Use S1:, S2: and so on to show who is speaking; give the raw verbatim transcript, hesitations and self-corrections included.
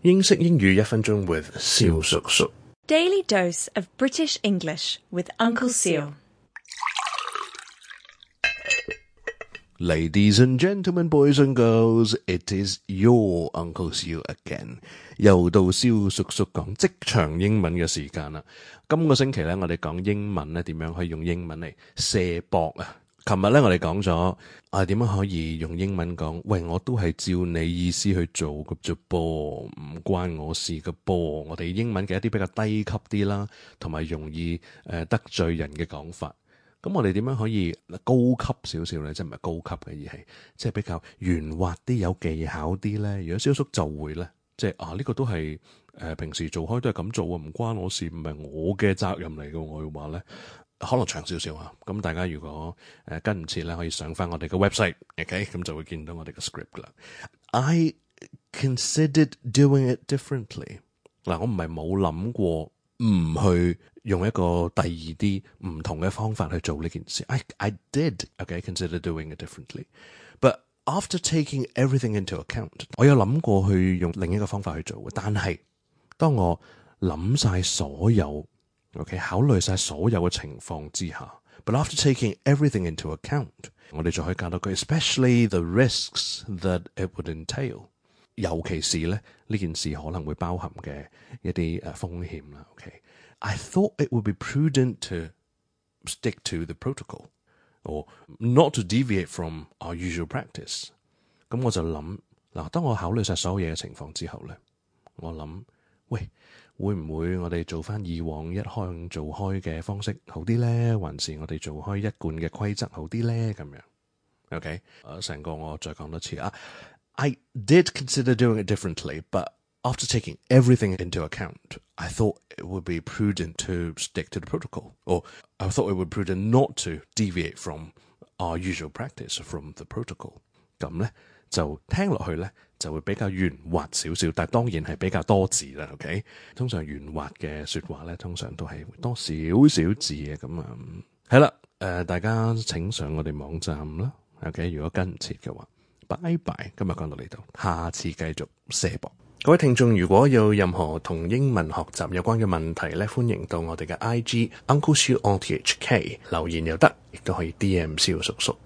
S1: 英式英語一分鐘 with 蕭叔叔。
S2: Daily dose of British English with Uncle Seal.
S1: Ladies and gentlemen, boys and girls, it is your Uncle Seal again. 又到蕭叔叔講職場英文嘅時間啦。今個星期咧，我哋講英文咧，點樣可以用英文嚟卸膊啊？琴日咧，我哋講咗啊，點樣可以用英文講？喂，我都係照你意思去做嘅啫噃，唔關我事嘅噃。我哋英文嘅一啲比較低級啲啦，同埋容易誒得罪人嘅講法。咁我哋點樣可以高級少少咧？即係唔係高級嘅，而係即係比較圓滑啲、有技巧啲咧？如果蕭叔就會咧，即係啊呢、這個都係誒、呃、平時做開都係咁做啊，唔關我事，唔係我嘅責任嚟嘅。我要話咧，可能長少少啊。咁大家如果誒、呃、跟唔切咧，可以上翻我哋嘅 website，OK，、okay? 咁就會見到我哋嘅 script 啦。I considered doing it differently。嗱，我唔係冇諗過。唔去用一個第二啲唔同嘅方法去做呢件事。I I did, okay, consider doing it differently. But after taking everything into account， 我有諗過去用另一個方法去做嘅。但係當我諗晒所有 ，OK， 考慮晒所有嘅情況之下 ，but after taking everything into account， 我哋就可以加到句 ，especially the risks that it would entail。尤其是咧呢件事可能會包含嘅一啲誒風險啦。OK，I thought it would be prudent to stick to the protocol or not to deviate from our usual practice。咁我就諗嗱，當我考慮晒所有嘢嘅情況之後咧，我諗喂，會唔會我哋做翻以往一向做開嘅方式好啲咧，還是我哋做開一貫嘅規則好啲咧？咁樣 OK， 誒成個我再講多次啊。I did consider doing it differently, but after taking everything into account, I thought it would be prudent to stick to the protocol, or I thought it would be prudent not to deviate from our usual practice from the protocol. 咁咧就聽落去咧就會比較圓滑少少，但係當然係比較多字啦。OK， 通常圓滑嘅說話咧，通常都係多少少字嘅咁啊。係啦，誒、呃，大家請上我哋網站啦。OK， 如果跟唔切嘅話。拜拜，今日講到呢度，下次繼續卸膊。各位聽眾，如果有任何同英文學習有關嘅問題咧，歡迎到我哋嘅 I G Uncle Seal on T H K 留言又得，亦都可以 D M 蕭叔叔。